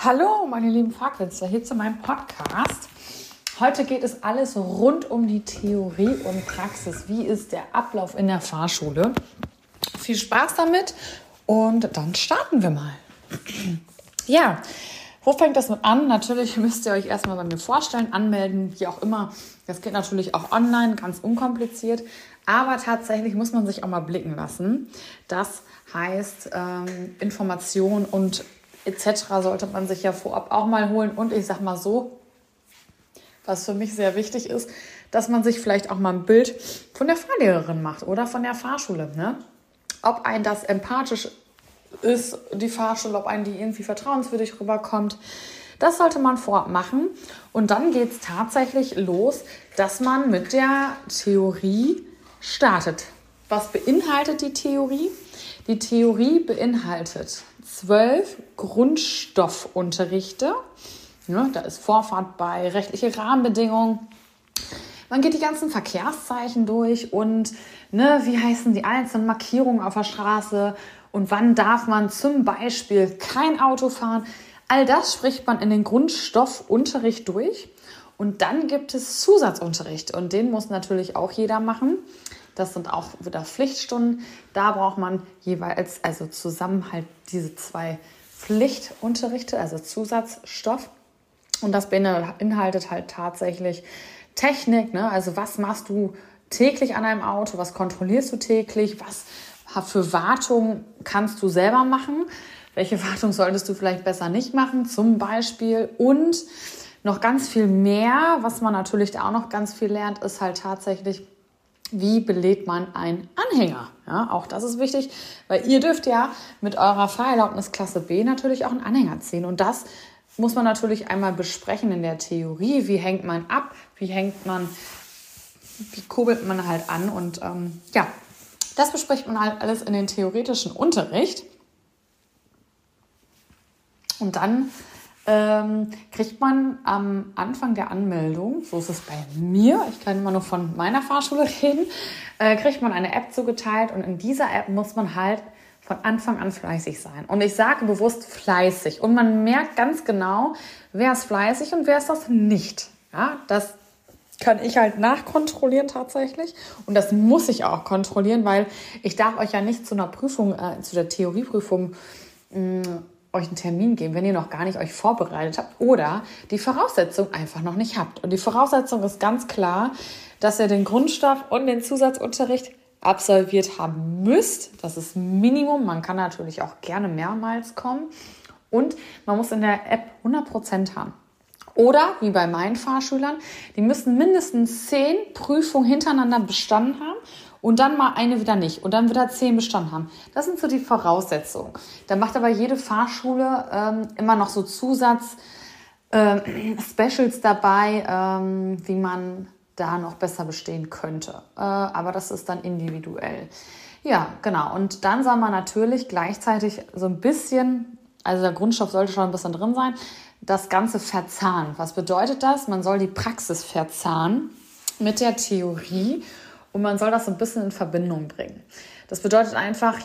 Hallo, meine lieben Fahrkünstler, hier zu meinem Podcast. Heute geht es alles rund um die Theorie und Praxis. Wie ist der Ablauf in der Fahrschule? Viel Spaß damit und dann starten wir mal. Ja, wo fängt das mit an? Natürlich müsst ihr euch erstmal bei mir vorstellen, anmelden, wie auch immer. Das geht natürlich auch online, ganz unkompliziert. Aber tatsächlich muss man sich auch mal blicken lassen. Das heißt, Informationen und etc. sollte man sich ja vorab auch mal holen. Und ich sag mal so, was für mich sehr wichtig ist, dass man sich vielleicht auch mal ein Bild von der Fahrlehrerin macht oder von der Fahrschule. Ne? Ob einem das empathisch ist, die Fahrschule, ob einem die irgendwie vertrauenswürdig rüberkommt. Das sollte man vorab machen. Und dann geht es tatsächlich los, dass man mit der Theorie startet. Was beinhaltet die Theorie? Die Theorie beinhaltet 12 Grundstoffunterrichte. Ja, da ist Vorfahrt bei, rechtliche Rahmenbedingungen. Man geht die ganzen Verkehrszeichen durch und wie heißen die einzelnen Markierungen auf der Straße und wann darf man zum Beispiel kein Auto fahren. All das spricht man in den Grundstoffunterricht durch. Und dann gibt es Zusatzunterricht und den muss natürlich auch jeder machen. Das sind auch wieder Pflichtstunden. Da braucht man jeweils also zusammen halt diese 2 Pflichtunterrichte, also Zusatzstoff. Und das beinhaltet halt tatsächlich Technik, ne? Also was machst du täglich an einem Auto, was kontrollierst du täglich, was für Wartung kannst du selber machen, welche Wartung solltest du vielleicht besser nicht machen zum Beispiel. Und noch ganz viel mehr, was man natürlich da auch noch ganz viel lernt, ist halt tatsächlich, wie belädt man einen Anhänger? Ja, auch das ist wichtig, weil ihr dürft ja mit eurer Fahrerlaubnis Klasse B natürlich auch einen Anhänger ziehen. Und das muss man natürlich einmal besprechen in der Theorie. Wie hängt man ab? Wie kurbelt man halt an? Und das bespricht man halt alles in den theoretischen Unterricht. Und dann kriegt man am Anfang der Anmeldung, so ist es bei mir, ich kann immer nur von meiner Fahrschule reden, kriegt man eine App zugeteilt und in dieser App muss man halt von Anfang an fleißig sein. Und ich sage bewusst fleißig und man merkt ganz genau, wer ist fleißig und wer ist das nicht. Ja, das kann ich halt nachkontrollieren tatsächlich und das muss ich auch kontrollieren, weil ich darf euch ja nicht zu einer Prüfung, zu der Theorieprüfung euch einen Termin geben, wenn ihr noch gar nicht euch vorbereitet habt oder die Voraussetzung einfach noch nicht habt. Und die Voraussetzung ist ganz klar, dass ihr den Grundstoff und den Zusatzunterricht absolviert haben müsst. Das ist Minimum. Man kann natürlich auch gerne mehrmals kommen. Und man muss in der App 100% haben. Oder, wie bei meinen Fahrschülern, die müssen mindestens 10 Prüfungen hintereinander bestanden haben und dann mal eine wieder nicht und dann wieder 10 bestanden haben. Das sind so die Voraussetzungen. Da macht aber jede Fahrschule immer noch so Zusatz-Specials dabei, wie man da noch besser bestehen könnte. Aber das ist dann individuell. Ja, genau. Und dann soll man natürlich gleichzeitig so ein bisschen, also der Grundstoff sollte schon ein bisschen drin sein, das Ganze verzahnen. Was bedeutet das? Man soll die Praxis verzahnen mit der Theorie und man soll das so ein bisschen in Verbindung bringen. Das bedeutet einfach,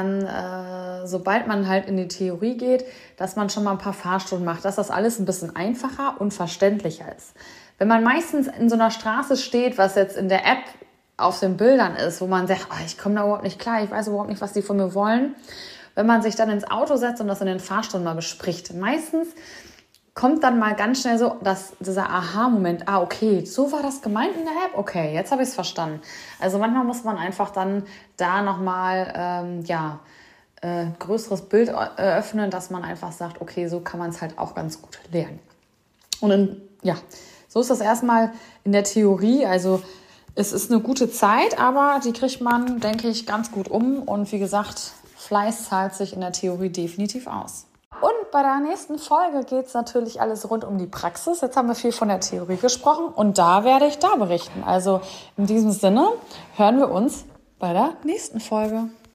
sobald man halt in die Theorie geht, dass man schon mal ein paar Fahrstunden macht, dass das alles ein bisschen einfacher und verständlicher ist. Wenn man meistens in so einer Straße steht, was jetzt in der App auf den Bildern ist, wo man sagt, ich komme da überhaupt nicht klar, ich weiß überhaupt nicht, was die von mir wollen. Wenn man sich dann ins Auto setzt und das in den Fahrstunden mal bespricht, meistens kommt dann mal ganz schnell so dieser Aha-Moment, okay, so war das gemeint in der App, okay, jetzt habe ich es verstanden. Also manchmal muss man einfach dann da nochmal größeres Bild eröffnen, dass man einfach sagt, okay, so kann man es halt auch ganz gut lernen. Und so ist das erstmal in der Theorie, also es ist eine gute Zeit, aber die kriegt man, denke ich, ganz gut um und wie gesagt, Fleiß zahlt sich in der Theorie definitiv aus. Und bei der nächsten Folge geht es natürlich alles rund um die Praxis. Jetzt haben wir viel von der Theorie gesprochen und da werde ich berichten. Also in diesem Sinne hören wir uns bei der nächsten Folge.